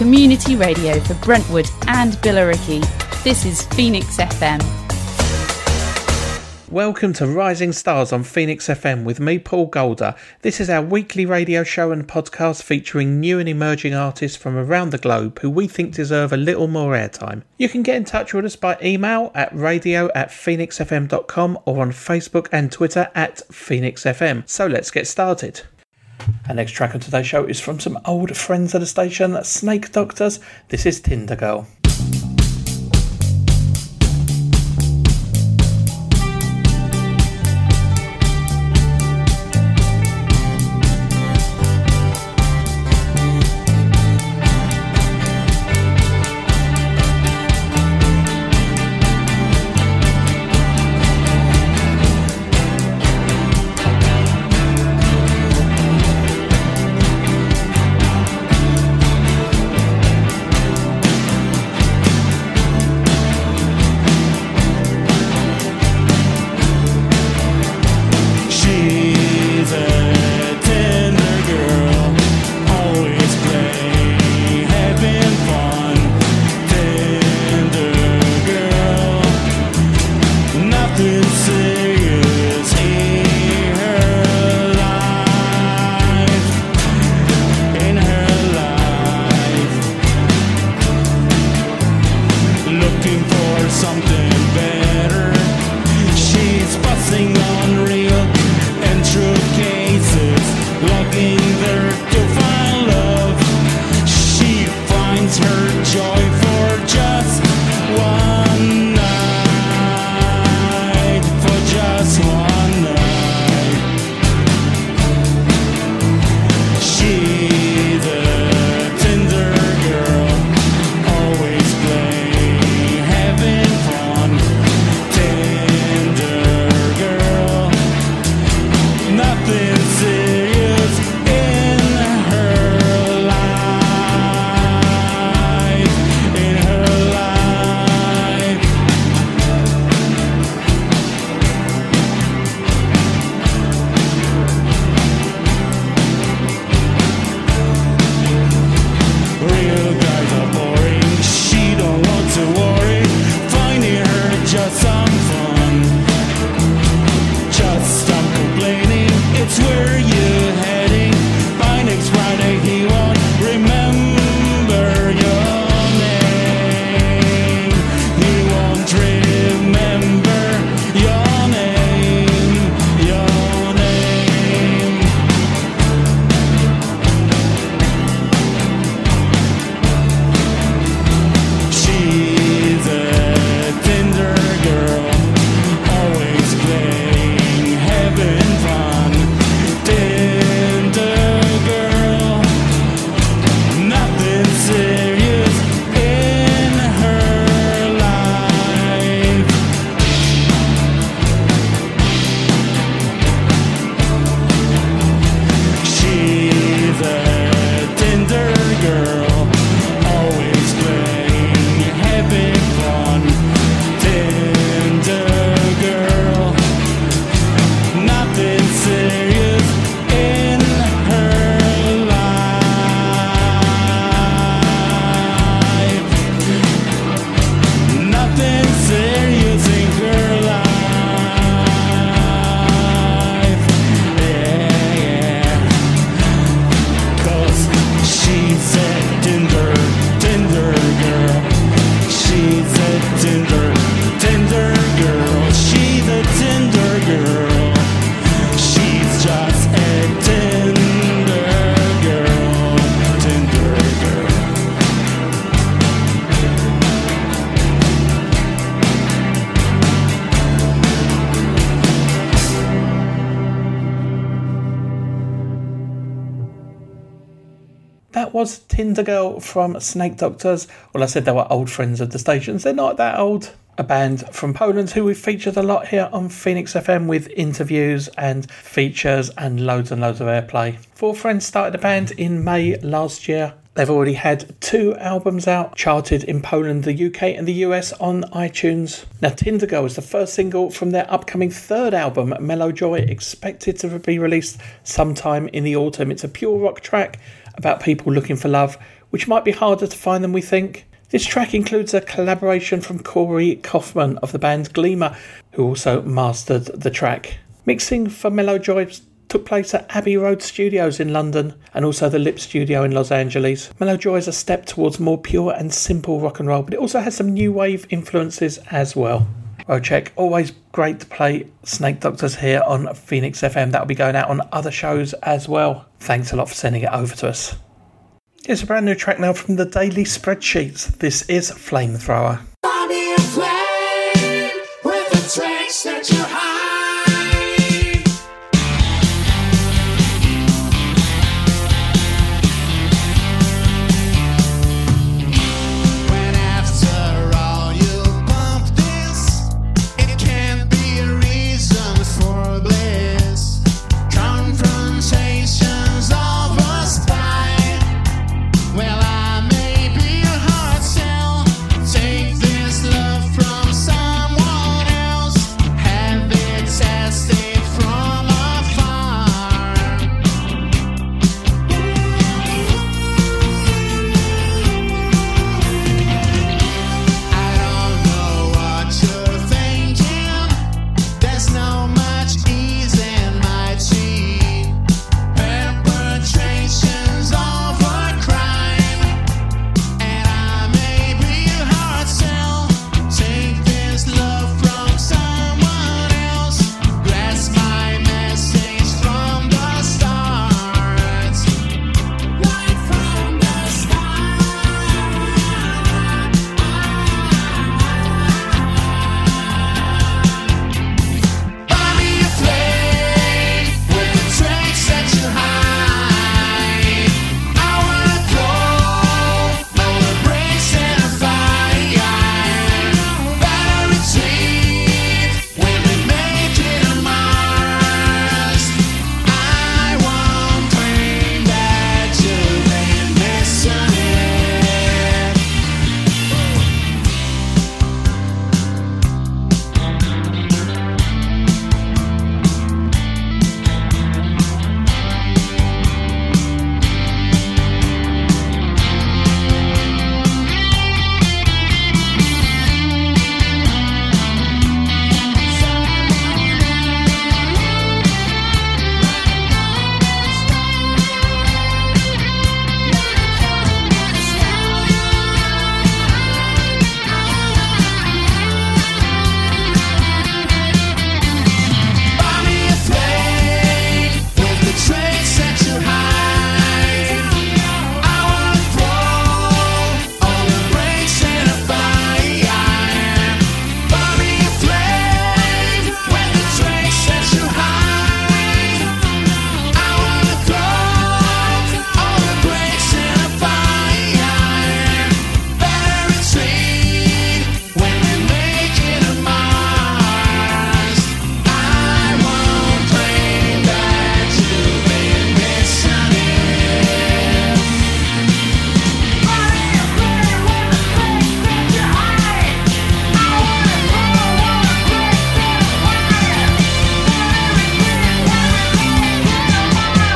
community radio for Brentwood and Billericay. This is Phoenix FM. Welcome to Rising Stars on Phoenix FM with me, Paul Golder. This is our weekly radio show and podcast featuring new and emerging artists from around the globe who we think deserve a little more airtime. You can get in touch with us by email at radio@phoenixfm.com or on Facebook and Twitter at PhoenixFM. So let's get started. Our next track on today's show is from some old friends of the station, Snake Doctors. This is Tinder Girl. That was Tinder Girl from Snake Doctors. Well, I said they were old friends of the stations. They're not that old. A band from Poland who we've featured a lot here on Phoenix FM with interviews and features and loads of airplay. Four friends started the band in May last year. They've already had 2 albums out, charted in Poland, the UK and the US on iTunes. Now, Tinder Girl is the first single from their upcoming 3rd album, Mellow Joy, expected to be released sometime in the autumn. It's a pure rock track, about people looking for love, which might be harder to find than we think. This track includes a collaboration from Corey Kaufman of the band Gleamer, who also mastered the track. Mixing for Mellow Joy took place at Abbey Road Studios in London and also the Lip Studio in Los Angeles. Mellow Joy is a step towards more pure and simple rock and roll, but it also has some new wave influences as well. Roadcheck, always great to play Snake Doctors here on Phoenix FM. That'll be going out on other shows as well. Thanks a lot for sending it over to us. Here's a brand new track now from the Daily Spreadsheets. This is Flamethrower. Body of flame with the tracks that you hide. When after all you bump this, it can't be a reason for bliss. Confrontations of a spine. Well, I may be a hard sell. Take this love from someone else. Have it tested from afar. I don't know what you're thinking. There's no much ease in my cheat. Perpetrations of a crime. And I may be a hard sell. Take this love from someone else. Grasp my message from the start. Right from the start. Body of flame with the traits that you hide. I wanna throw all the brakes in a fire. Better retreat when we make it on Mars. I won't claim that you've been missing it. Body of flame with the traits that you hide. I wanna throw all the brakes in a fire. Body of flame with the traits that you hide. I wanna throw all the brakes in a fire. Better retreat when we make it on Mars. I won't claim that you've been missing it. Body of flame with the traits that you hide. I wanna throw all the brakes in a fire. Better retreat when we make it on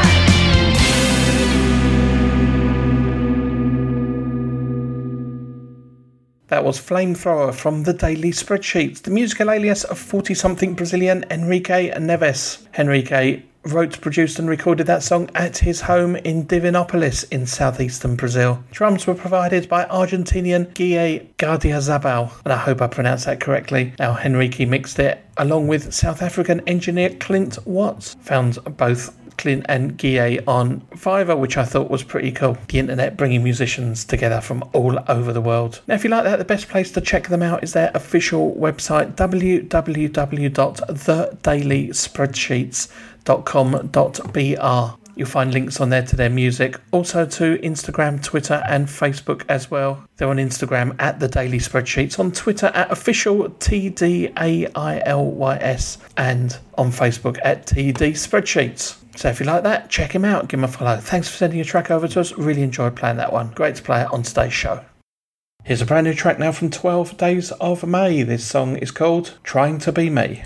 Mars. That was Flamethrower from the Daily Spreadsheets, the musical alias of 40-something Brazilian Henrique Neves. Henrique wrote, produced and recorded that song at his home in Divinopolis in southeastern Brazil. Drums were provided by Argentinian Guille Gardiazabal, and I hope I pronounced that correctly. Now Henrique mixed it along with South African engineer Clint Watts. Found both Clint and Guille on Fiverr, which I thought was pretty cool. The internet bringing musicians together from all over the world. Now if you like that, the best place to check them out is their official website, www.thedailyspreadsheets.com.br. You'll find links on there to their music, also to Instagram, Twitter and Facebook as well. They're on Instagram at The Daily Spreadsheets, on Twitter at official TDAILYS, and on Facebook at TD Spreadsheets. So if you like that, check him out, give him a follow. Thanks for sending your track over to us. Really enjoyed playing that one. Great to play it on today's show. Here's a brand new track now from 12 Days of May. This song is called Trying to Be Me.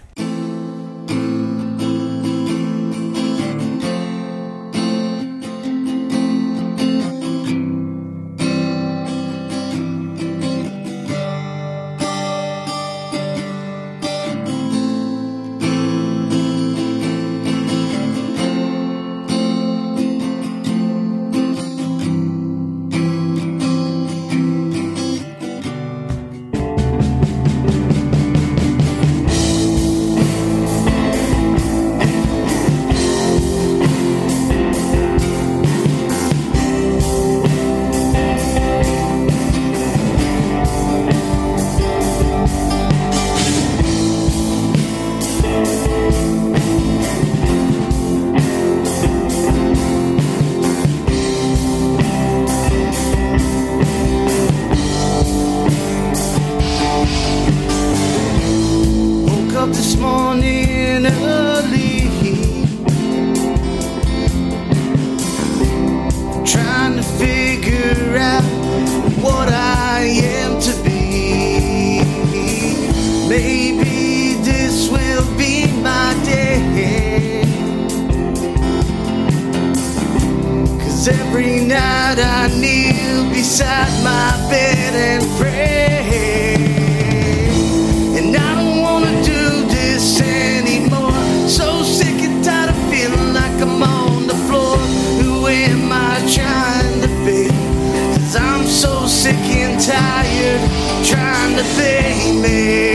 night I kneel beside my bed and pray. And I don't wanna do this anymore. So sick and tired of feeling like I'm on the floor. Who am I trying to be? 'Cause I'm so sick and tired trying to be me.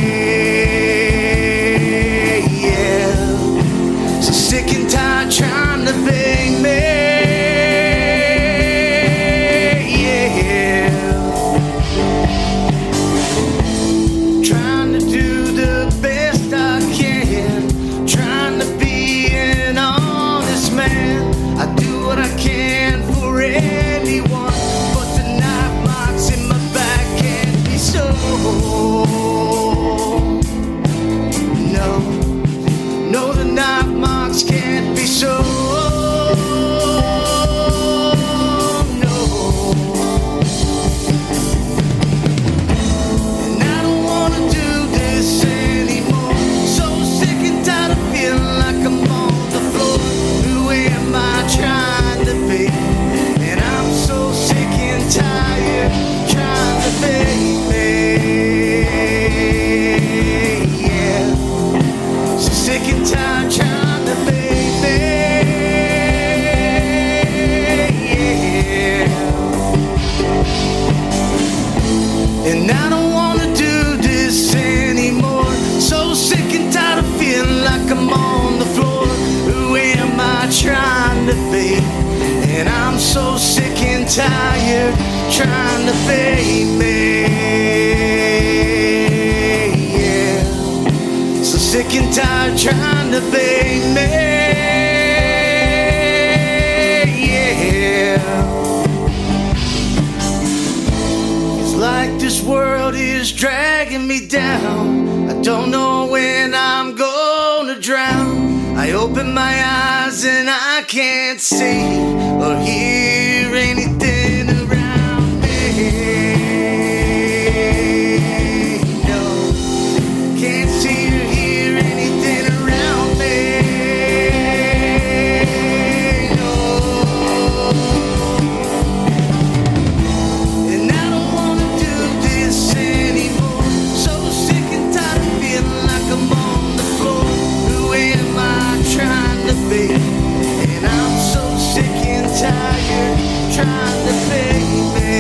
Yeah, so sick and tired trying to be me. Yeah, trying to do the best I can, trying to be an honest man. I do what I can for anyone, but the knife marks in my back can't be so. No, no, the knife marks can't be so. No, and I don't wanna do this anymore. So sick and tired of feeling like I'm on the floor. Who am I trying to be? And I'm so sick and tired trying to be me. Yeah, so sick and tired trying to be me. Yeah, and I don't wanna do this anymore. So sick and tired of feeling like I'm on the floor. Who am I trying to be? And I'm so sick and tired trying to be me. Yeah, so sick and tired trying to be me. Yeah, it's like this world is dragging me down. I don't know when I'm gonna drown. I open my eyes and I can't see or hear anything around me. No, can't see or hear anything around me. No, and I don't wanna do this anymore. So sick and tired of feeling like I'm on the floor. Who am I trying to be? And I'm so sick and tired trying to be me.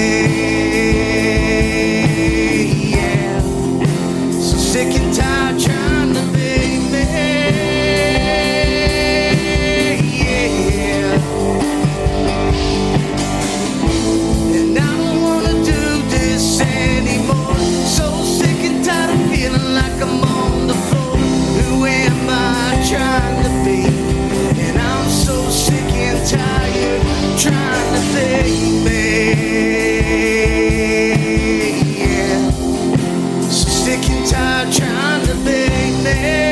Yeah, so sick and tired trying to be me. Yeah, and I don't wanna do this anymore. So sick and tired of feeling like I'm on the floor. Who am I trying to be? And I'm so sick and tired trying to be me. Yeah, so sick and tired trying to be me.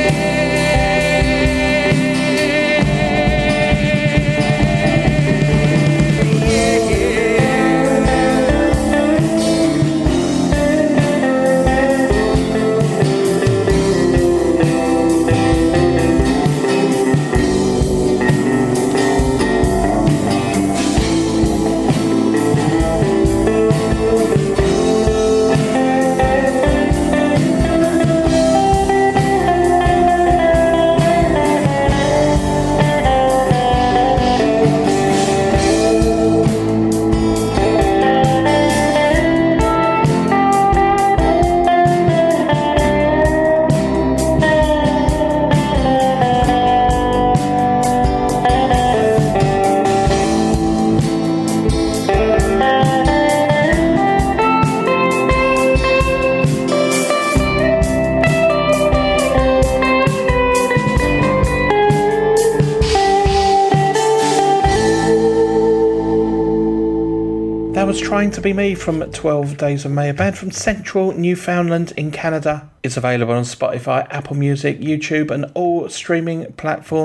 That was Trying to Be Me from 12 Days of May, a band from Central Newfoundland in Canada. It's available on Spotify, Apple Music, YouTube and all streaming platforms.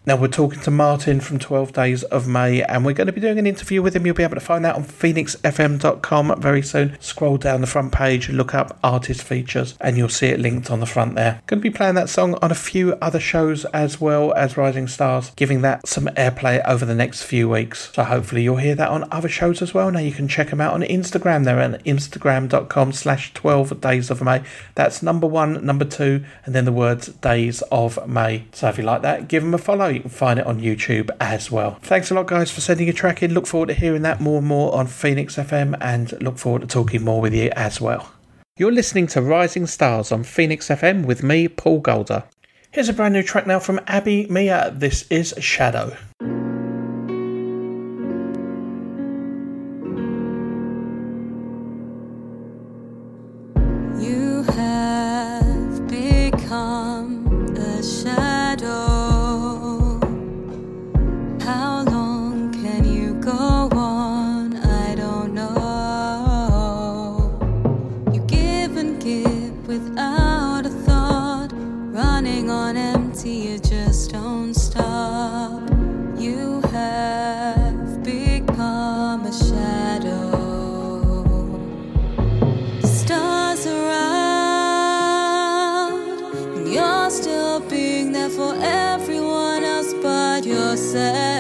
Now, we're talking to Martin from 12 Days of May, and we're going to be doing an interview with him. You'll be able to find that on phoenixfm.com very soon. Scroll down the front page, look up artist features, and you'll see it linked on the front there. Going to be playing that song on a few other shows as well as Rising Stars, giving that some airplay over the next few weeks. So hopefully you'll hear that on other shows as well. Now, you can check them out on Instagram. They're at instagram.com/12 Days of May. That's number 1, number 2, and then the words Days of May. So if you like that, give them a follow. You can find it on YouTube as well. Thanks a lot, guys, for sending your track in. Look forward to hearing that more and more on Phoenix FM, and look forward to talking more with you as well. You're listening to Rising Stars on Phoenix FM with me, Paul Golder. Here's a brand new track now from Abby Mia. This is Shadow. You have become a shadow. How long can you go on? I don't know. You give and give without a thought, running on empty, you just don't stop. You have become a shadow. The stars around, and you're still being there for everyone else but yourself.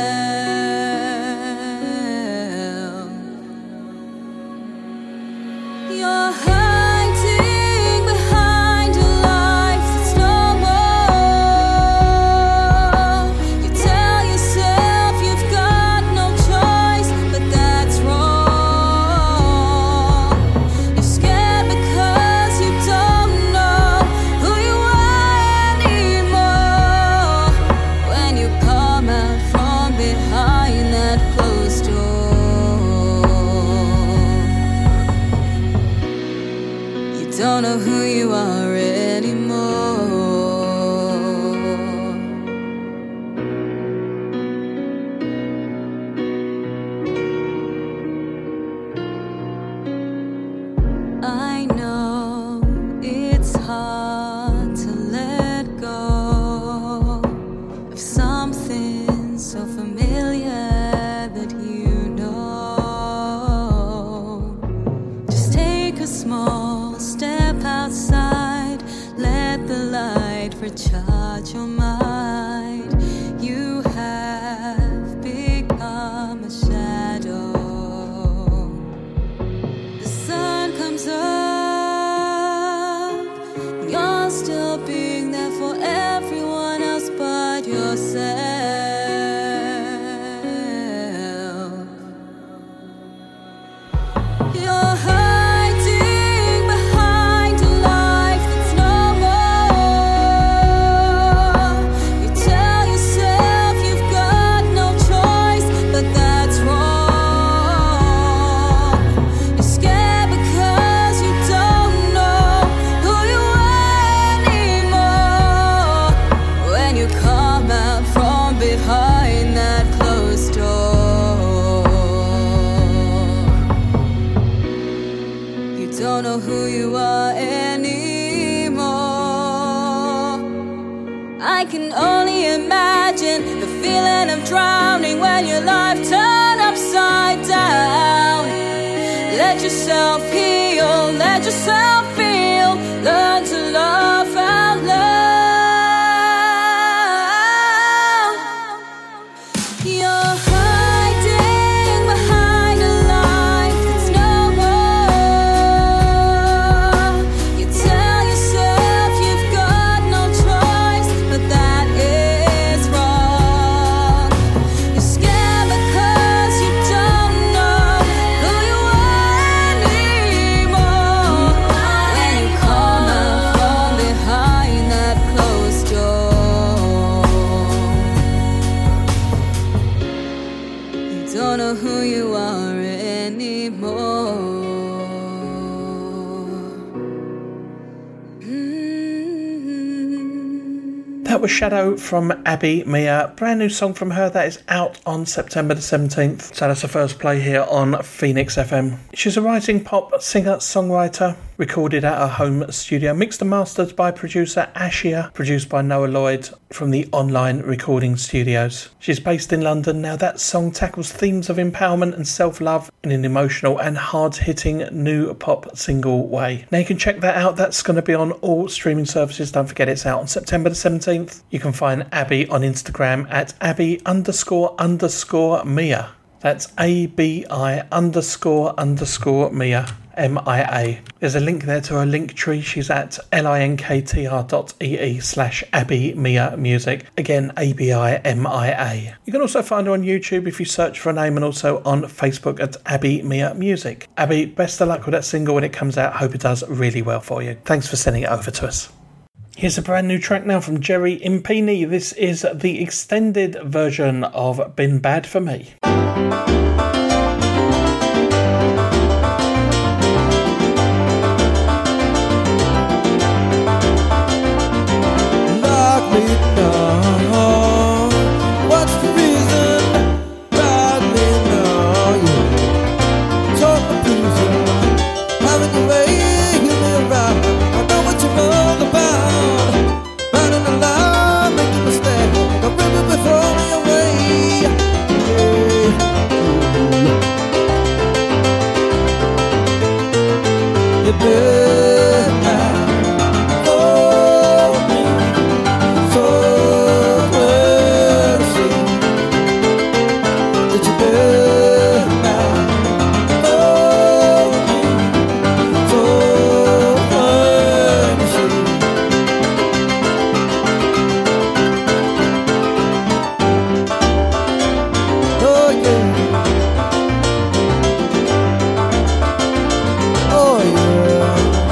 You're hiding behind a life that's no more. You tell yourself you've got no choice, but that's wrong. You're scared because you don't know who you are anymore. When you come out from behind that closed door, you don't know who you are anymore. I know it's hard to let go of something so familiar that you know. Just take a small step outside, let the light recharge your mind. You have become a shadow. The sun comes up, and you're still being there for everyone else but yourself. You're hiding behind a life that's no more. You tell yourself you've got no choice, but that's wrong. You're scared because you don't know who you are anymore. When you come out from behind that closed door, you don't know who you are anymore. I can only imagine the feeling of drowning when your life turned upside down. Let yourself heal, let yourself feel, learn to love out loud. You're hiding behind a life that's no more. You tell yourself you've got no choice, but that is wrong. You're scared because you don't know who you are anymore. When you come out from behind that closed door, you don't know who you are anymore. That was Shadow from Abby Mia. Brand new song from her that is out on September the 17th. So that's the first play here on Phoenix FM. She's a rising pop singer-songwriter. recorded at her home studio, mixed and mastered by producer Ashia, produced by Noah Lloyd from the Online Recording Studios. She's based in London. Now that song tackles themes of empowerment and self-love in an emotional and hard-hitting new pop single way. Now you can check that out. That's going to be on all streaming services. Don't forget it's out on September the 17th. You can find Abby on Instagram at Abby__Mia. That's ABI__Mia. MIA. There's a link there to her link tree. She's at linktr.ee/Abby Mia Music. Again, ABIMIA. You can also find her on YouTube if you search for her name, and also on Facebook at Abby Mia Music. Abby, best of luck with that single when it comes out. Hope it does really well for you. Thanks for sending it over to us. Here's a brand new track now from Jerry Impini. This is the extended version of Been Bad For Me. What's the reason? Ride me now, you talk the prison. Having your way, heal me around. I know what you're all about. Running a lie, making a mistake. The river before me away. You better now. Oh yeah.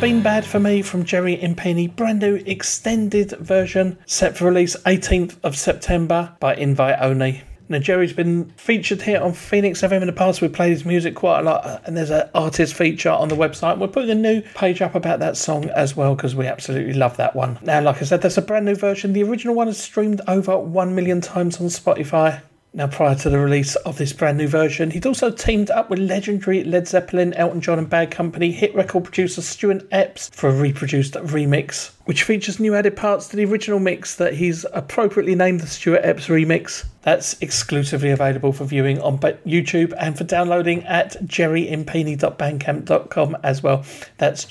Been Bad For Me from Jerry Impini, brand new extended version set for release 18th of September by invite only. Now, Jerry's been featured here on Phoenix FM in the past. We've played his music quite a lot, and there's an artist feature on the website. We're putting a new page up about that song as well, because we absolutely love that one. Now, like I said, that's a brand new version. The original one has streamed over 1 million times on Spotify. Now, prior to the release of this brand new version, he'd also teamed up with legendary Led Zeppelin, Elton John and Bad Company hit record producer Stuart Epps for a reproduced remix, which features new added parts to the original mix that he's appropriately named the Stuart Epps remix. That's exclusively available for viewing on YouTube and for downloading at jerryimpini.bandcamp.com as well. That's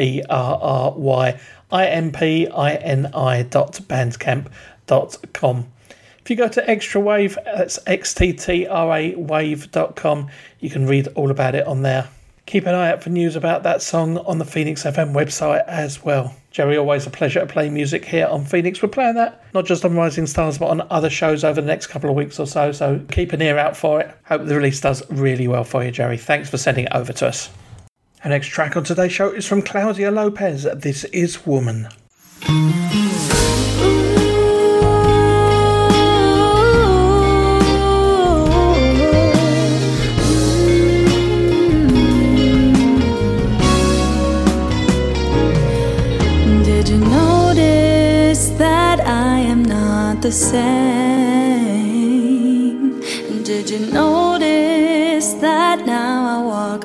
jerryimpini.bandcamp.com. If you go to Extra Wave, that's xttrawave.com, you can read all about it on there. Keep an eye out for news about that song on the Phoenix FM website as well. Jerry, always a pleasure to play music here on Phoenix. We're playing that not just on Rising Stars but on other shows over the next couple of weeks or so keep an ear out for it. Hope the release does really well for you, Jerry. Thanks for sending it over to us. Our next track on today's show is from Claudia Lopez. This is Woman. The same. Did you notice that now I walk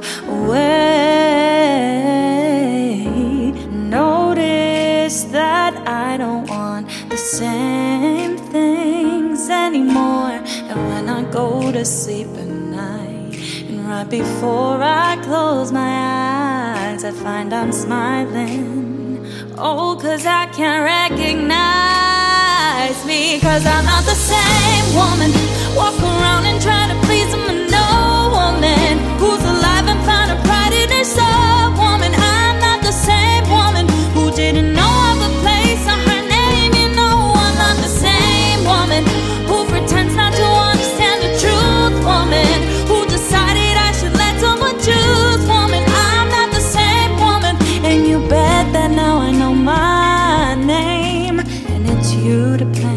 away? Notice that I don't want the same things anymore. And when I go to sleep at night, and right before I close my eyes, I find I'm smiling. Oh, 'cause I can't recognize me, 'cause I'm not the same woman. Walk around and try to please a no woman who's alive and found her pride in her soul. Woman, I'm not the same woman who didn't know of a place or her name. You know, I'm not the same woman who pretends not to understand the truth. Woman who decided I should let someone choose. Woman, I'm not the same woman, and you bet that now I know my name, and it's you to blame.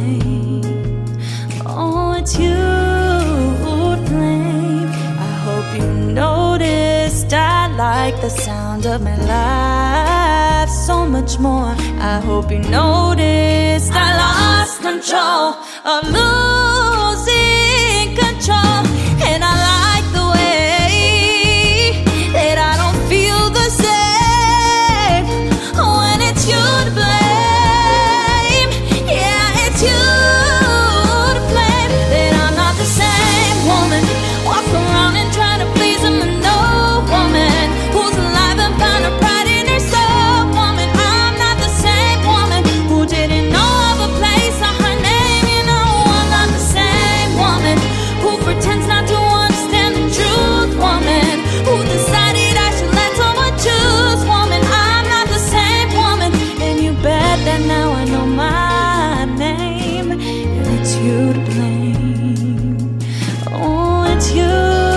Oh, it's you to blame. I hope you noticed I like the sound of my life so much more. I hope you noticed I lost control of losing control. And I like the way that I don't feel the same when it's you to blame. You to blame. Oh, it's you.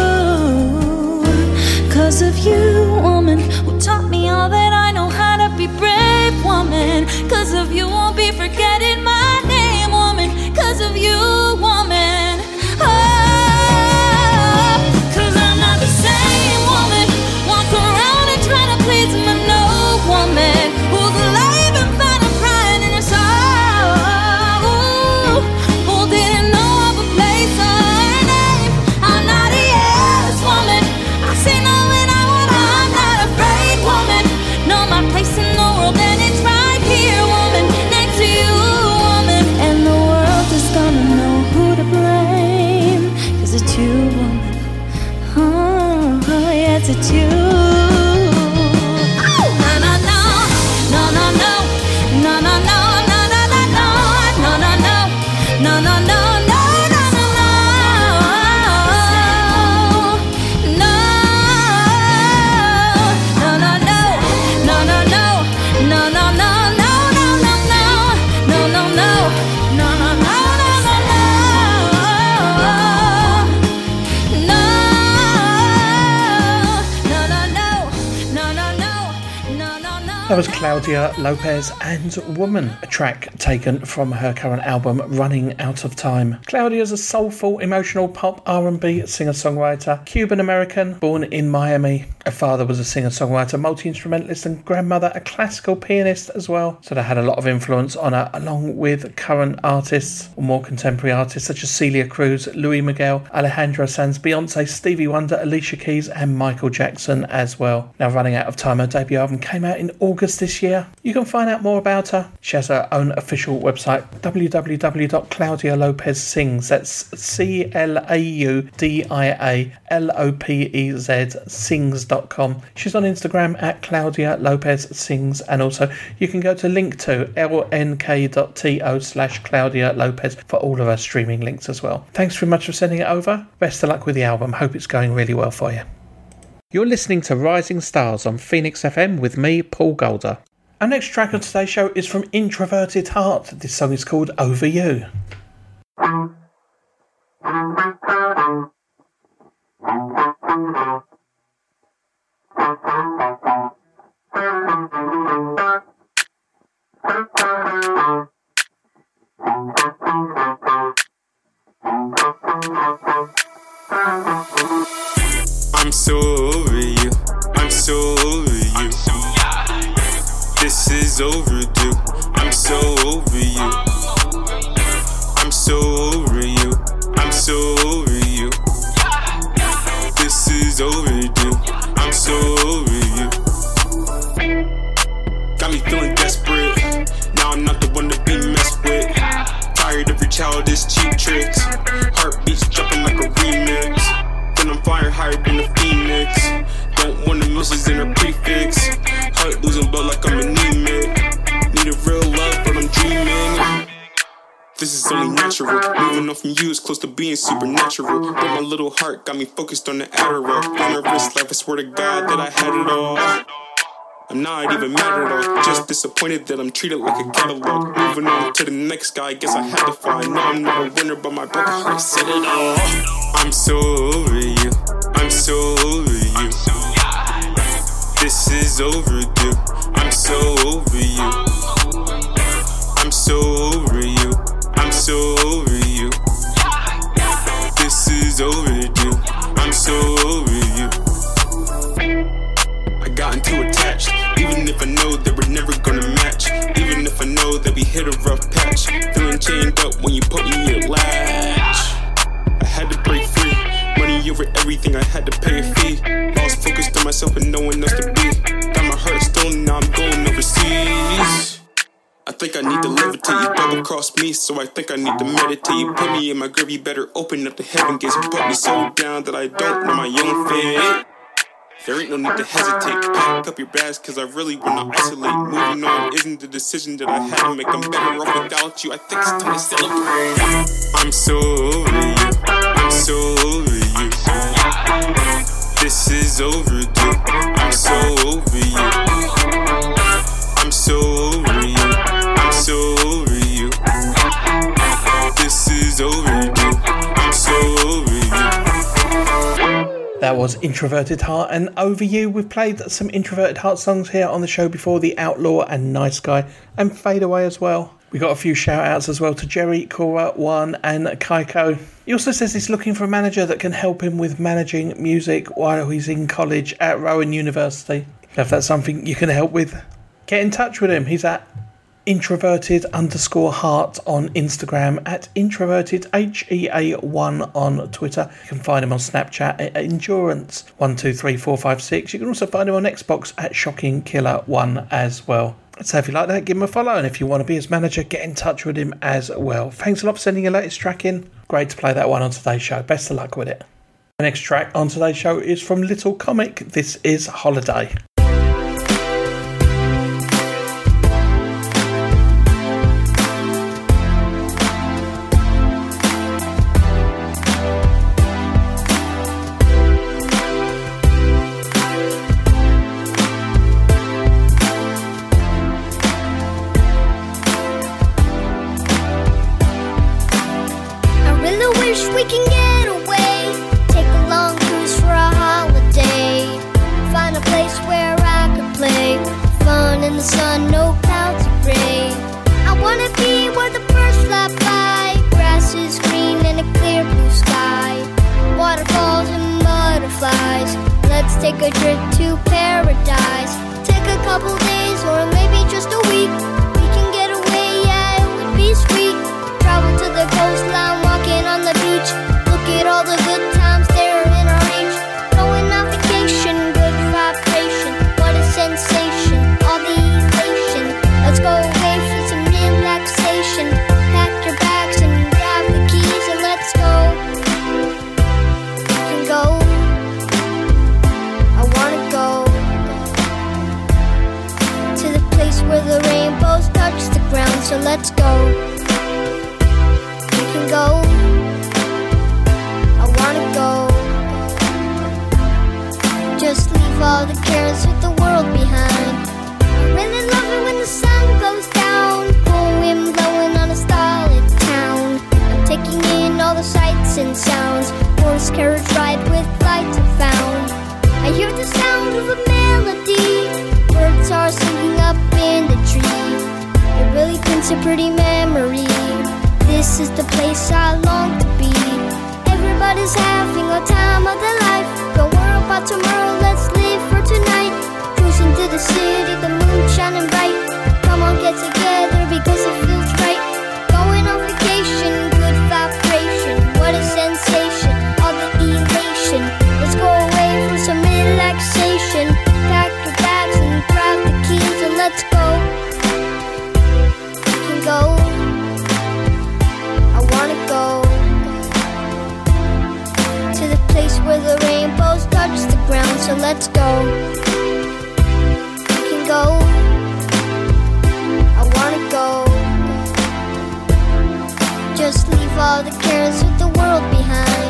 'Cause of you, woman, who taught me all that I know how to be brave, woman. 'Cause of you, won't be forgetting my name, woman. 'Cause of you, woman. Oh, 'cause I'm not the same woman. Walk around and try to please my no woman who's alive and find a pride in her soul. In the world, and it's right here, woman, next to you. That was Claudia Lopez and Woman, a track taken from her current album Running Out of Time. Claudia's a soulful, emotional pop R&B singer-songwriter, Cuban-American, born in Miami. Her father was a singer-songwriter, multi-instrumentalist and grandmother a classical pianist as well. So they had a lot of influence on her, along with current artists or more contemporary artists such as Celia Cruz, Luis Miguel, Alejandro Sanz, Beyonce, Stevie Wonder, Alicia Keys and Michael Jackson as well. Now Running Out of Time, her debut album came out in August this year. You can find out more about her. She has her own official website, www.claudialopezsings. That's CLAUDIALOPEZ sings.com. She's on Instagram at Claudia Lopez Sings, and also you can go to link to lnk.to/Claudia Lopez for all of her streaming links as well. Thanks very much for sending it over. Best of luck with the album. Hope it's going really well for you. You're listening to Rising Stars on Phoenix FM with me, Paul Golder. Our next track on today's show is from Introverted Heart. This song is called Over You. I'm so over you, I'm so over you. This is overdue, I'm so over you. I'm so over you, I'm so over you. This is overdue, I'm so over you. Got me feeling desperate, now I'm not the one to be messed with. Tired of your childish cheap tricks, heartbeats jumping like a remix. I'm fire higher than a phoenix. Don't want the misses in a prefix. Heart losing blood like I'm anemic. Need a real love, but I'm dreaming. This is only natural. Moving on from you is close to being supernatural. But my little heart got me focused on the Adderall. On a wrist life, I swear to God that I had it all. I'm not even mad at all, just disappointed that I'm treated like a catalog. Moving on to the next guy, I guess I had to find. No, I'm not a winner, but my broken heart said it all. I'm so over you, I'm so over you. This is overdue, I'm so over you. I'm so over you, I'm so over you. This is overdue, I'm so over you. I got too attached, even if I know that we're never gonna match. Even if I know that we hit a rough patch. Feeling chained up when you put me in latch. I had to break free, money over everything, I had to pay a fee. Lost focused on myself and no one else to be. Got my heart stolen, now I'm going overseas. I think I need to levitate, you double cross me, so I think I need to meditate. You put me in my grave, you better open up the heaven gates. You put me so down that I don't know my own fate. There ain't no need to hesitate. Pack up your bags, cause I really wanna isolate. Moving on isn't the decision that I had to make. I'm better off without you, I think it's time to celebrate. I'm so over you, I'm so over you. This is overdue, I'm so over you. I'm so over you, I'm so over you. This is overdue, I'm so over you. That was Introverted Heart and Over You. We've played some Introverted Heart songs here on the show before, The Outlaw and Nice Guy, and Fade Away as well. We got a few shout outs as well to Jerry, Cora, Juan and Kaiko. He also says he's looking for a manager that can help him with managing music while he's in college at Rowan University. If that's something you can help with, get in touch with him. He's at introverted_heart on Instagram, at introverted HEA1 on Twitter. You can find him on Snapchat at endurance123456. You can also find him on Xbox at shockingkiller1 as well. So if you like that, give him a follow, and if you want to be his manager, get in touch with him as well. Thanks a lot for sending your latest track in. Great to play that one on today's show. Best of luck with it. The next track on today's show is from Little Comic. This is Holiday. We can get away, take a long cruise for a holiday, find a place where I could play fun in the the sun, no clouds are gray. I wanna be where the birds fly by, grass is green and a clear blue sky, waterfalls and butterflies. Let's take a trip to paradise. Take a couple days or maybe just a week. We can get away, yeah, it would be sweet. Travel to the coastline, walking on the beach. Look at all the good times there in our reach. Going on vacation, good vibration. What a sensation, all the elation. Let's go away for some relaxation. Pack your bags and grab the keys and let's go. We can go. I wanna go to the place where the rainbows touch the ground. So let's go. We can go. I wanna go. Just leave all the cares with the world behind. I really love it when the sun goes down. Cool wind blowing on a starlit town. I'm taking in all the sights and sounds. Horse carriage ride with lights are found. I hear the sound of a melody. Birds are singing up in the tree. It really paints a pretty memory. This is the place I long to be. Everybody's having a time of their life. Don't worry about tomorrow, let's live for tonight. Cruising to the city, the moon shining bright. Come on, get together because it feels right. Going on vacation, good vibration. What a sensation, all the elation. Let's go away for some relaxation. Pack your bags and grab the keys and let's go. We can go. I wanna go to the place where the rainbows touch the ground. So let's go. We can go. I wanna go. Just leave all the cares with the world behind.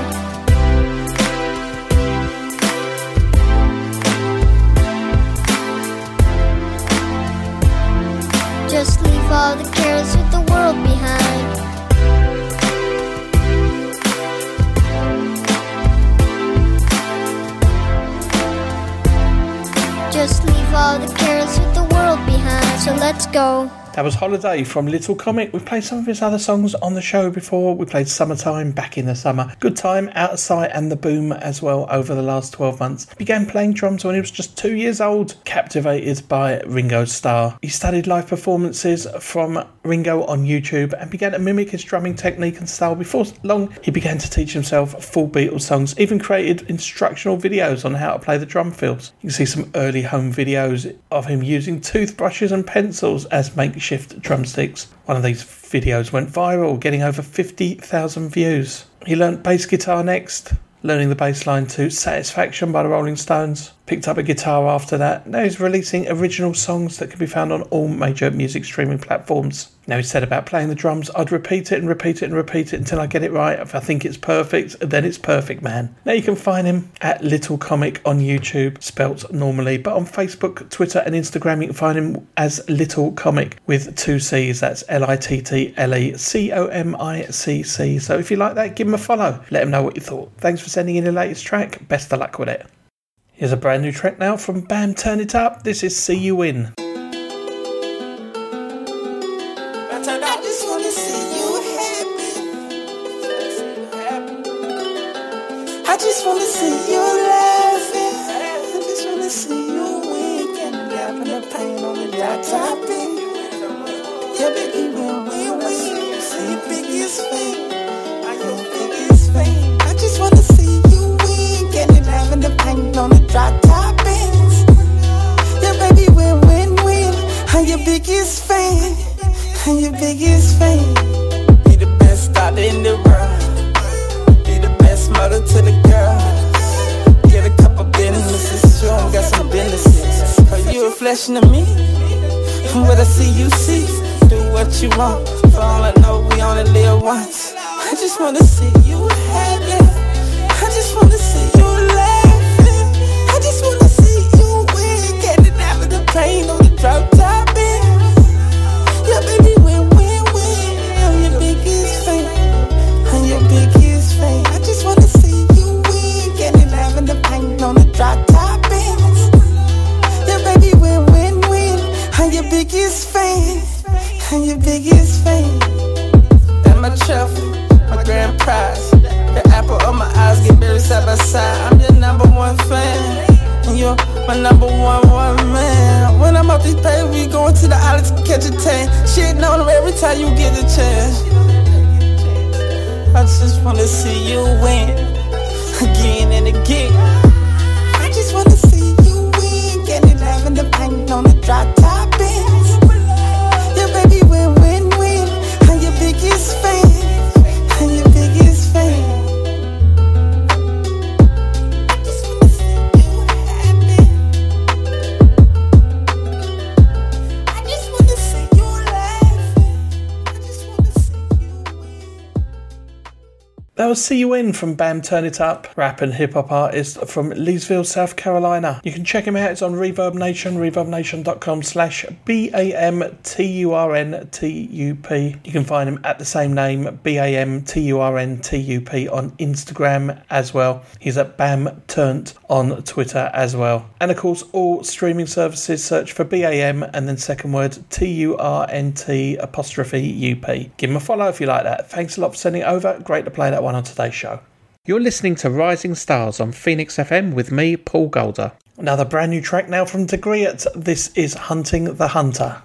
Just leave all the cares with the world behind. Just leave all the cares with the world behind. So let's go. That was Holiday from Little Comic. We've played some of his other songs on the show before. We played Summertime, Back in the Summer, Good Time, Out of Sight and The Boom as well over the last 12 months. Began playing drums when he was just 2 years old, captivated by Ringo's star. He studied live performances from Ringo on YouTube and began to mimic his drumming technique and style. Before long, he began to teach himself full Beatles songs, even created instructional videos on how to play the drum fills. You can see some early home videos of him using toothbrushes and pencils as makeshift drumsticks. One of these videos went viral, getting over 50,000 views. He learnt bass guitar next, learning the bass line to Satisfaction by the Rolling Stones. Picked up a guitar after that. Now he's releasing original songs that can be found on all major music streaming platforms. Now he said about playing the drums, I'd repeat it and repeat it and repeat it until I get it right. If I think it's perfect, then it's perfect, man. Now you can find him at Little Comic on YouTube, spelt normally, but on Facebook, Twitter and Instagram you can find him as Little Comic with 2 C's. That's LITTLECOMICC. So if you like that, give him a follow. Let him know what you thought. Thanks for sending in your latest track. Best of luck with it. Here's a brand new track now from band Turn It Up. This is See You In. I just wanna see you happy. I just wanna see you laughing. I just wanna see you winking. Laughing the pain on the topping. Yeah, baby, we see your biggest fame. Your biggest fame. I just wanna see you winking and having the pain on the drop toppings. Yeah, baby, win. I'm your biggest fan. I'm your biggest fan. Be the best out in the world. Be the best mother to the girls. Get a couple businesses, show 'em got some businesses. Cause you a reflection of me. What I see, you see. Do what you want. For all I know, we only live once. I just wanna see you happy. I just wanna see you laughing. I just wanna see you win. Getting out of the pain on the drop top. Yeah, baby, win. I'm your biggest fan. I'm your biggest fan. I just wanna see you win. Getting having the pain on the drop toppings. Yeah, baby, win. I'm your every time you get a chance, I just wanna see you win again and again. I just wanna see you win, get it live in the paint on the drop top bench. Yeah, baby, win, win, win. I'm your biggest fan. I'm your biggest fan. I just wanna see you happy. I just wanna see you laughing. I just wanna see you win. That was See You In from Bam Turn It Up, rap and hip hop artist from Leesville, South Carolina. You can check him out, it's on Reverb Nation, reverbnation.com/BAMTURNTUP. You can find him at the same name, BAMTURNTUP, on Instagram as well. He's at Bam Turnt on Twitter as well. And of course, all streaming services, search for BAM and then second word TURNT''UP. Give him a follow if you like that. Thanks a lot for sending it over. Great to play that one on today's show. You're listening to Rising Stars on Phoenix FM with me, Paul Golder. Another brand new track now from Degreet. This is Hunting the Hunter.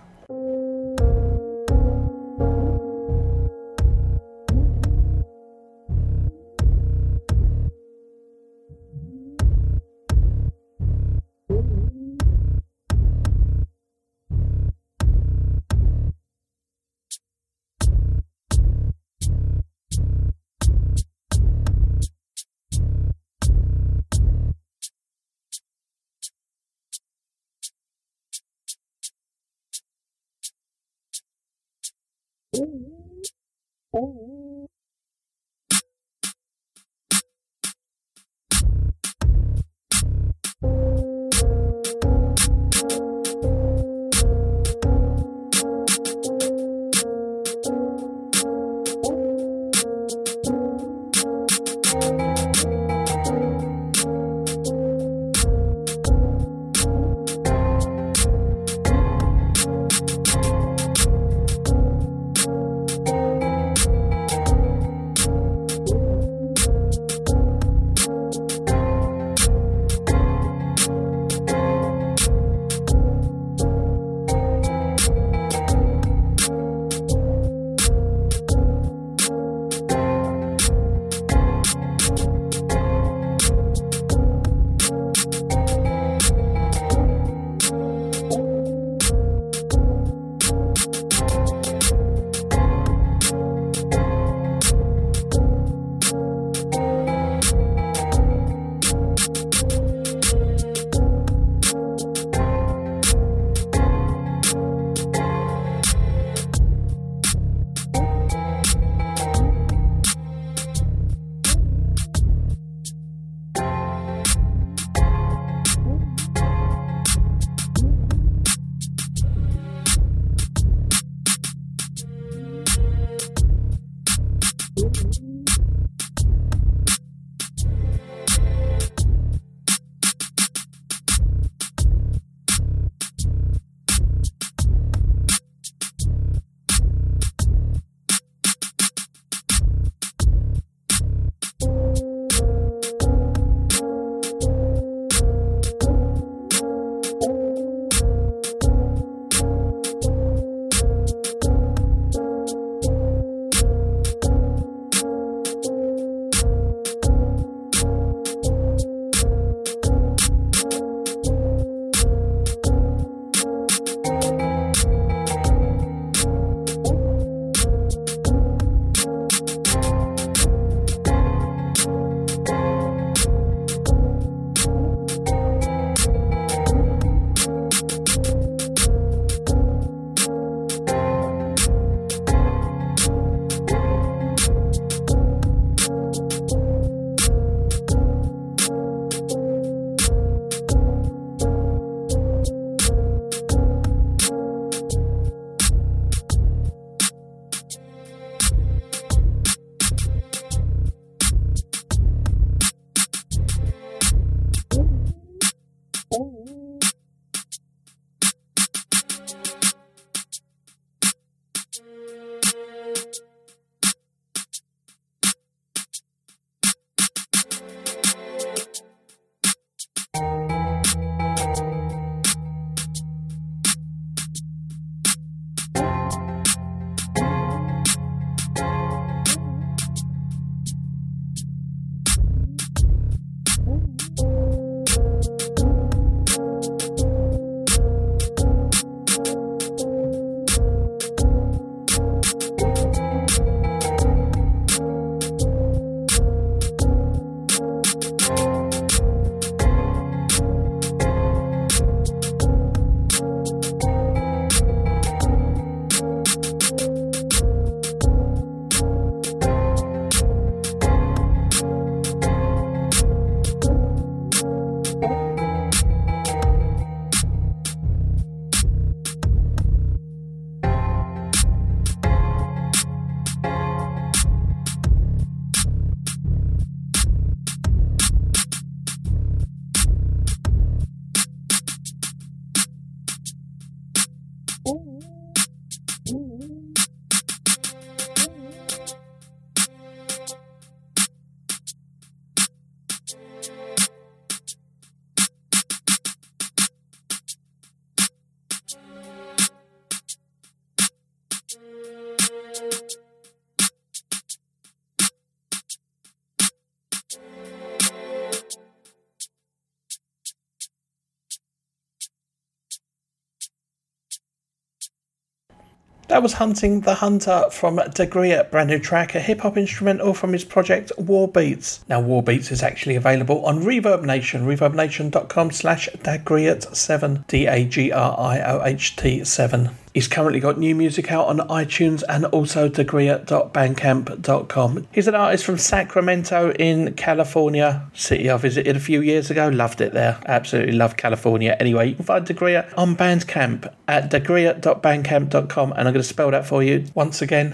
That was Hunting the Hunter from Degria, brand new track, a hip hop instrumental from his project War Beats. Now War Beats is actually available on Reverb Nation, reverbnation.com/Dagriot7, DAGRIOHT7. He's currently got new music out on iTunes and also degria.bandcamp.com. He's an artist from Sacramento in California, city I visited a few years ago. Loved it there. Absolutely love California. Anyway, you can find Degria on Bandcamp at degria.bandcamp.com, and I'm going to spell that for you once again,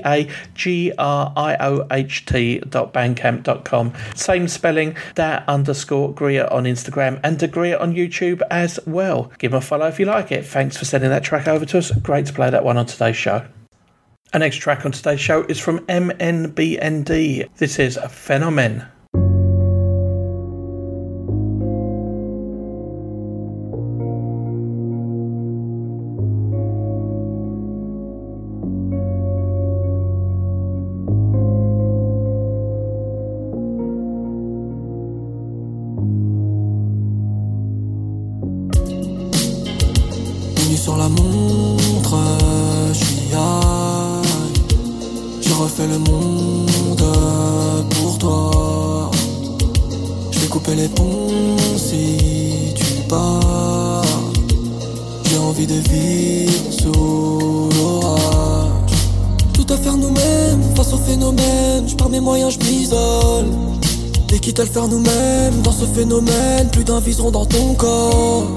DAGRIOHT.bandcamp.com. Same spelling, _Gria on Instagram and Degria on YouTube as well. Give him a follow if you like it. Thanks for sending that track over to us. Great to play that one on today's show. Our next track on today's show is from MNBND. This is a Phenomen. Sur la montre, je suis high. J'ai refait le monde pour toi. Je vais couper les ponts si tu pars. J'ai envie de vivre sous l'orage. Tout à faire nous-mêmes, face au phénomène. Je perds mes moyens, je m'isole. Et quitte à le faire nous-mêmes, dans ce phénomène, plus d'un viseront dans ton corps.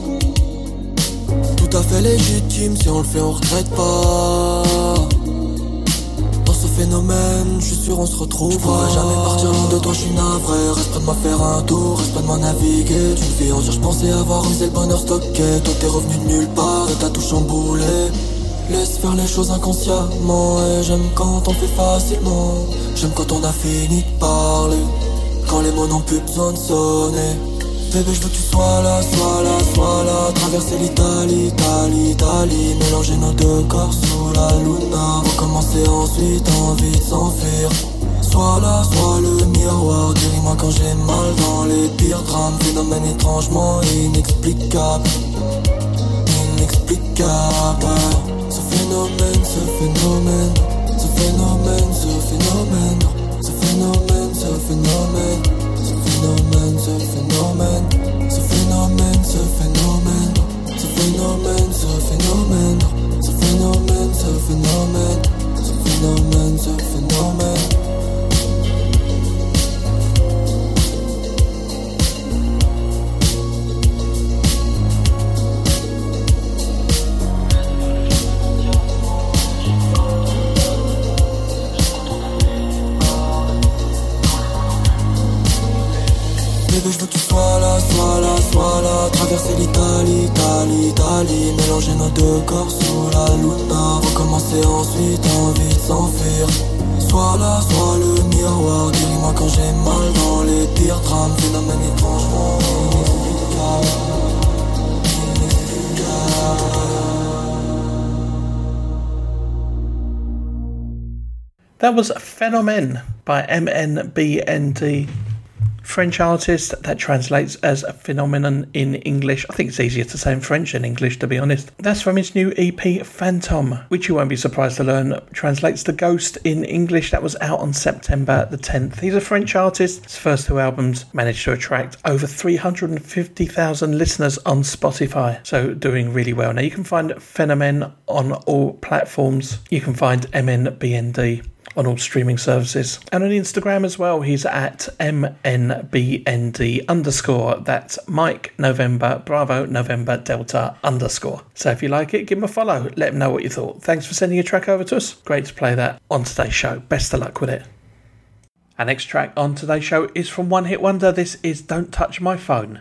Tout à fait légitime, si on le fait on regrette pas. Dans ce phénomène, je suis sûr on se retrouve. Je pourrais jamais partir loin de toi, je suis navré. Reste près de moi faire un tour, reste près de moi naviguer. Tu me fais en dire, je pensais avoir misé le bonheur stocké. Toi t'es revenu de nulle part et t'as tout chamboulé. Laisse faire les choses inconsciemment. Et j'aime quand on fait facilement. J'aime quand on a fini de parler, quand les mots n'ont plus besoin de sonner. Bébé, je veux que tu sois là, sois là, sois là. Traverser l'Italie, Italie, Italie. Mélanger nos deux corps sous la luna. Recommencer ensuite, envie de s'enfuir. Sois là, sois le miroir. Guéris-moi quand j'ai mal dans les pires drames. Phénomène étrangement inexplicable. Inexplicable. Ce phénomène, ce phénomène. Ce phénomène, ce phénomène. Ce phénomène, ce phénomène. Ce phénomène, ce phénomène, ce phénomène, ce phénomène, ce phénomène, ce phénomène, ce phénomène, ce phénomène, ce phénomène, ce phénomène. Bébé, je veux que tu sois là, sois là, sois là. Traverser l'Italie, Italie, Italie. Mélanger nos deux corps sous la luna. Recommencer ensuite, envie de s'enfuir. Sois là, sois le miroir. Guéris-moi quand j'ai mal dans les pires drames. Phénomène étrangement inexplicable. That was Phenomen by MNBND. French artist that translates as a phenomenon in English. I think it's easier to say in French than English, to be honest. That's from his new EP Phantom, which you won't be surprised to learn translates to ghost in English. That was out on September the 10th. He's a French artist. His first two albums managed to attract over 350,000 listeners on Spotify, so doing really well. Now you can find Phenomen on all platforms. You can find MNBND on all streaming services, and on Instagram as well. He's at MNBND_. That's Mike November Bravo November Delta _. So if you like it, give him a follow. Let him know what you thought. Thanks for sending your track over to us. Great to play that on today's show. Best of luck with it. Our next track on today's show is from One Hit Wonder. This is Don't Touch My Phone.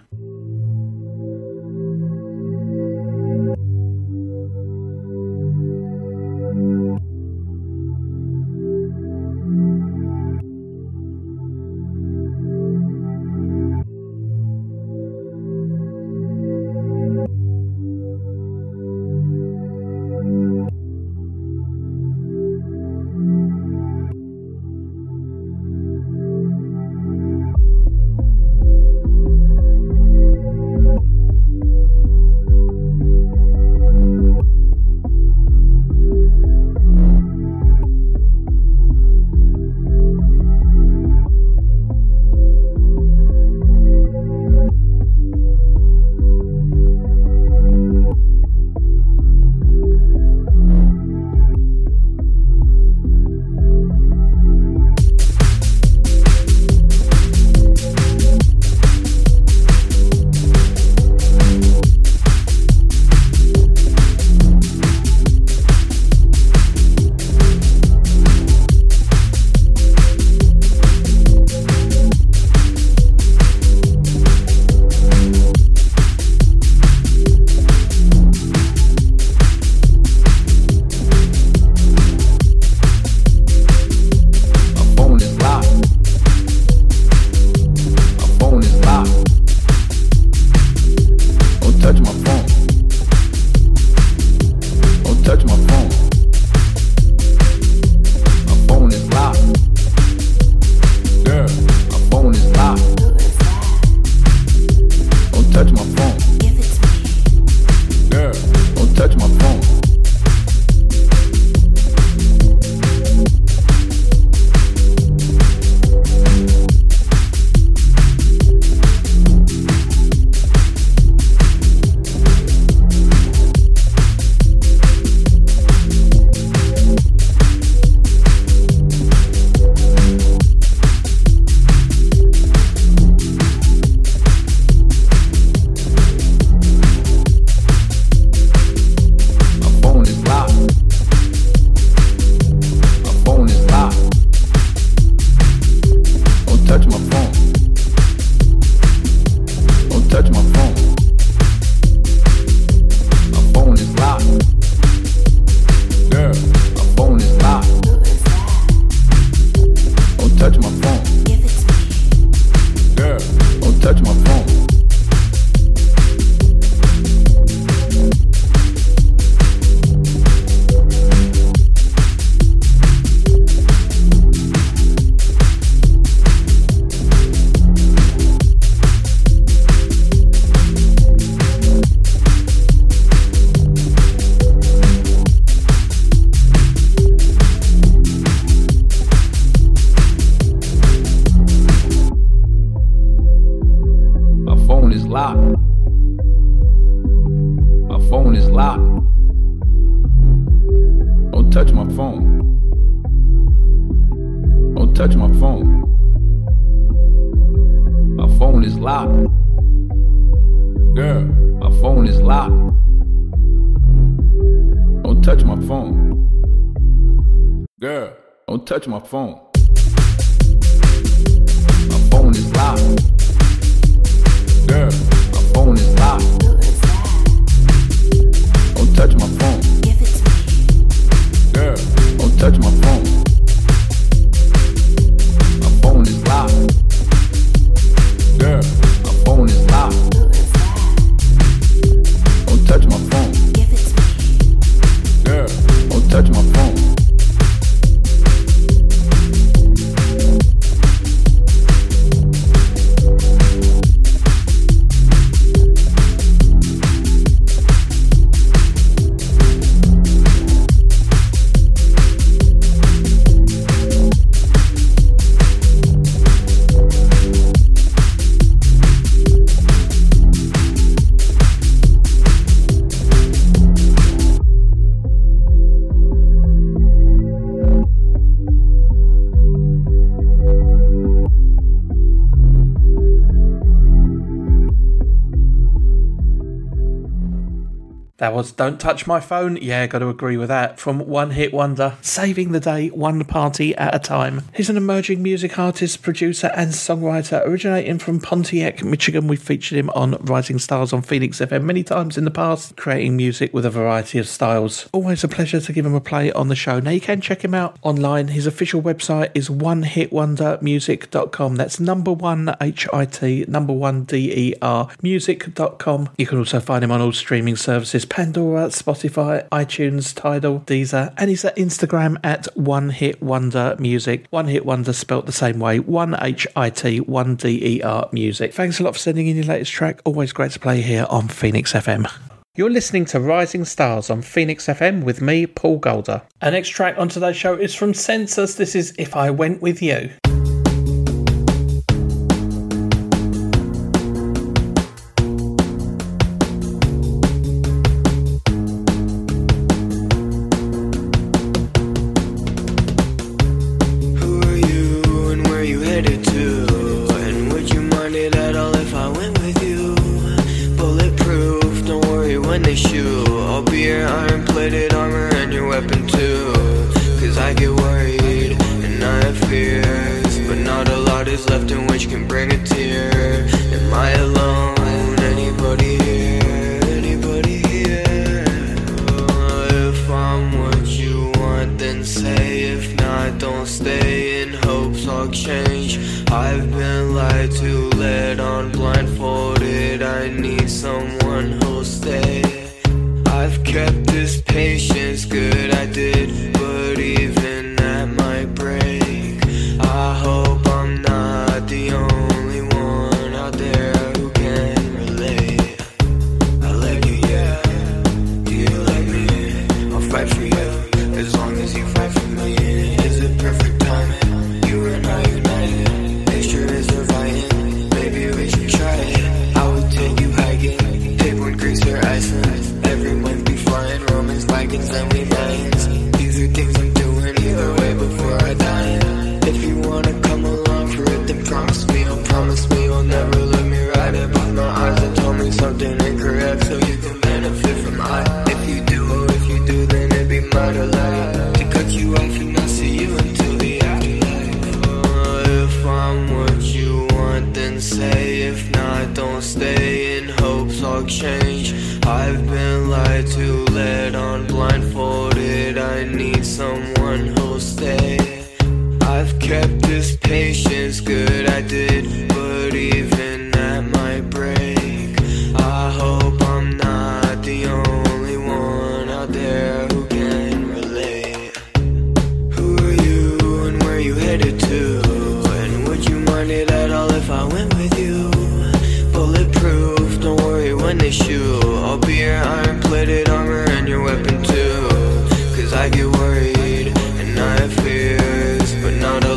locked. My phone is locked. Don't touch my phone. Don't touch my phone. My phone is locked. Girl, my phone is locked. Don't touch my phone. Girl, don't touch my phone. My phone is locked. Girl, my phone is locked. Don't touch my phone. Girl, don't touch my phone. My phone is locked. Girl, my phone is locked. Don't touch my phone. Girl, don't touch my phone. That was Don't Touch My Phone. Yeah, got to agree with that. From One Hit Wonder, saving the day one party at a time. He's an emerging music artist, producer and songwriter originating from Pontiac, Michigan. We've featured him on Rising Stars on Phoenix FM many times in the past, creating music with a variety of styles. Always a pleasure to give him a play on the show. Now you can check him out online. His official website is onehitwondermusic.com. That's number one HIT, number one DER, music.com. You can also find him on all streaming services, Pandora, Spotify, iTunes, Tidal, Deezer, and he's at Instagram at One Hit Wonder Music. One Hit Wonder spelt the same way, 1HIT, 1DER Music. Thanks a lot for sending in your latest track. Always great to play here on Phoenix FM. You're listening to Rising Stars on Phoenix FM with me, Paul Golder. Our next track on today's show is from Census. This is If I Went With You.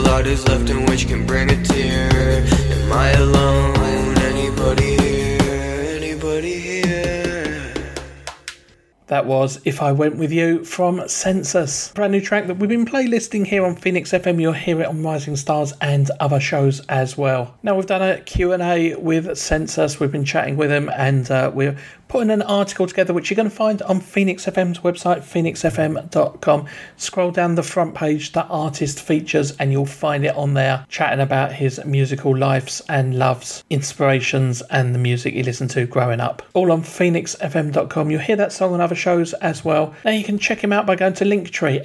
Left in which can bring a tear. Am I alone? Anybody here? That was If I Went With You from Census. Brand new track that we've been playlisting here on Phoenix FM. You'll hear it on Rising Stars and other shows as well. Now, we've done a Q&A with Census. We've been chatting with him, and we're putting an article together which you're going to find on Phoenix FM's website, phoenixfm.com. Scroll down the front page, the artist features, and you'll find it on there, chatting about his musical lives and loves, inspirations, and the music he listened to growing up. All on phoenixfm.com. You'll hear that song on other shows as well. Now you can check him out by going to Linktree,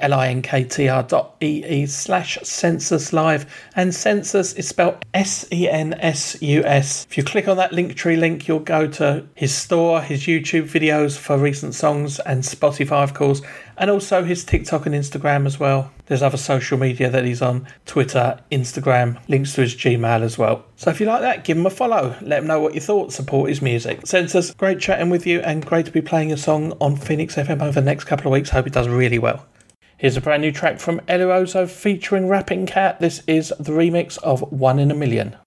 linktr.ee/Census Live, and Census is spelled SENSUS. If you click on that Linktree link, you'll go to his store, his YouTube videos for recent songs, and Spotify, of course, and also his TikTok and Instagram as well. There's other social media that he's on, Twitter, Instagram, links to his Gmail as well. So if you like that, give him a follow. Let him know what you thought. Support his music. Census, great chatting with you, and great to be playing your song on Phoenix FM over the next couple of weeks. Hope it does really well. Here's a brand new track from Eluozo featuring Rapping Cat. This is the remix of 1 in a Million.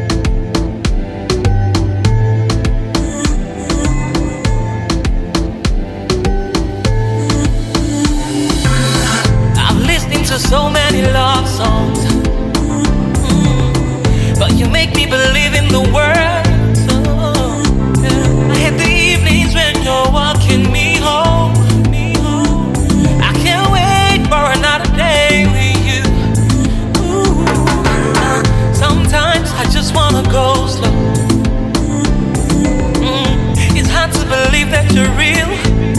So many love songs, but you make me believe in the words. I hate the evenings when you're walking me home. I can't wait for another day with you. Sometimes I just wanna go slow. It's hard to believe that you're real,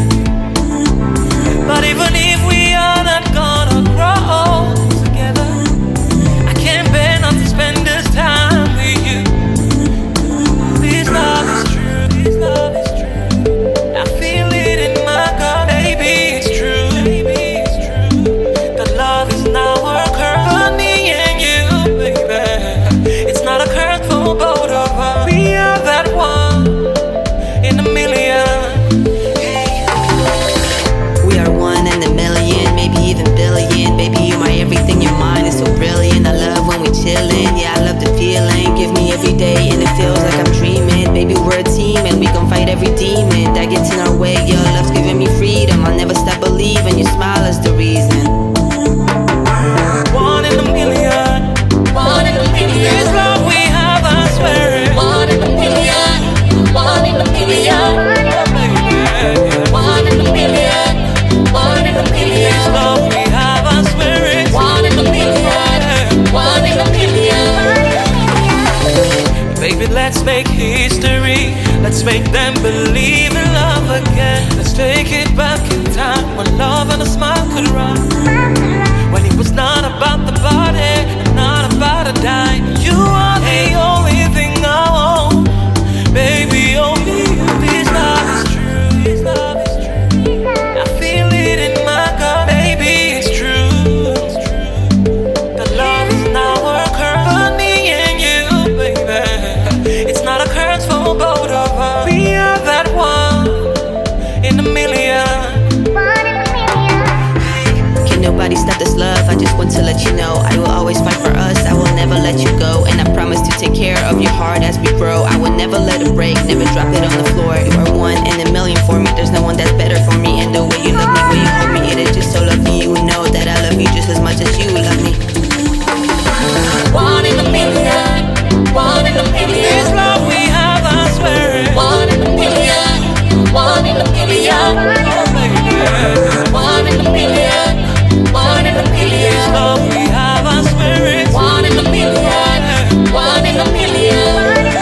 but even if we are not gonna grow together, I can't bear not to spend this time with you. This love is true, this love is true. I feel it in my gut, baby, it's true, baby, it's true. That love is now a curse for me and you, baby. It's not a curse for both of us. We are that 1 in a million. We are 1 in a million, maybe even billion. Baby, you're my everything, your mind is so brilliant. I love when we chillin', yeah, I love the feeling. Give me every day and it feels like I'm dreaming. Baby, we're a team and we gon' fight every demon that gets in our way. Your love's giving me freedom, I'll never stop believing. Your smile is the reason. 1 in a million, 1 in a million. This love we have, I swear it. 1 in a million, 1 in a million. 1 in a million, 1 in a million. This love we have, I swear it. 1 in a million, 1 in a million. Baby, let's make history. Let's make them believe in love again. Let's take it back in time when love and a smile could run. When it was not about the body, not about a dime. You are the only thing I want, baby, only you. This love is true, this love is true. I feel it in my gut, baby, it's true, it's true. That love is now a curse for me and you, baby. It's not a curse for both of us. We are that 1 in a million. Can nobody stop this love? I just want to let you know I will always fight for us. I will never let you go, and I promise to take care of your heart as we grow. I will never let it break, never drop it on the floor. You are 1 in a million for me. There's no one that's better for me. And the way you love me, way you hold me, it is just so lovely. You know that I love you just as much as you love me. 1 in a million, 1 in a million. This love we have, I swear it. 1 in a million, 1 in a million. 1 in a million, 1 in a million. This love we have, I swear it. 1 in a million, 1 in a million.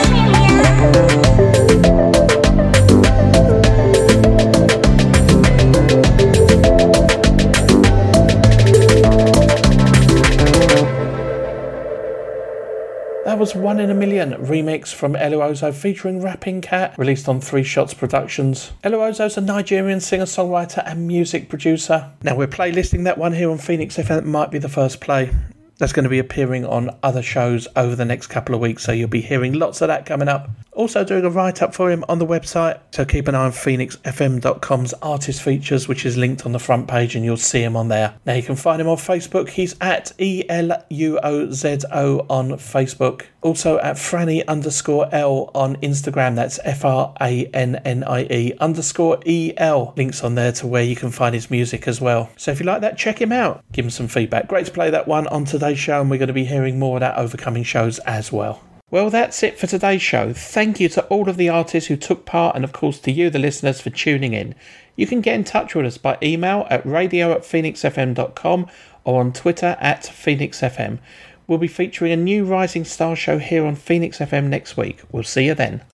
That was 1 in a Million, remix from Eluozo featuring Rapping Cat, released on 3 Shots Productions. Eluozo's a Nigerian singer-songwriter and music producer. Now we're playlisting that one here on Phoenix FM. It might be the first play. That's going to be appearing on other shows over the next couple of weeks, so you'll be hearing lots of that coming up. Also doing a write-up for him on the website, so keep an eye on phoenixfm.com's artist features, which is linked on the front page, and you'll see him on there. Now you can find him on Facebook. He's at ELUOZO on Facebook. Also at Franny_L on Instagram. That's FRANNIE_EL. Links on there to where you can find his music as well. So if you like that, check him out. Give him some feedback. Great to play that one on today's show, and we're going to be hearing more of that over coming shows as well. Well, that's it for today's show. Thank you to all of the artists who took part, and of course to you, the listeners, for tuning in. You can get in touch with us by email at radio@phoenixfm.com or on Twitter at PhoenixFM. We'll be featuring a new Rising Star show here on Phoenix FM next week. We'll see you then.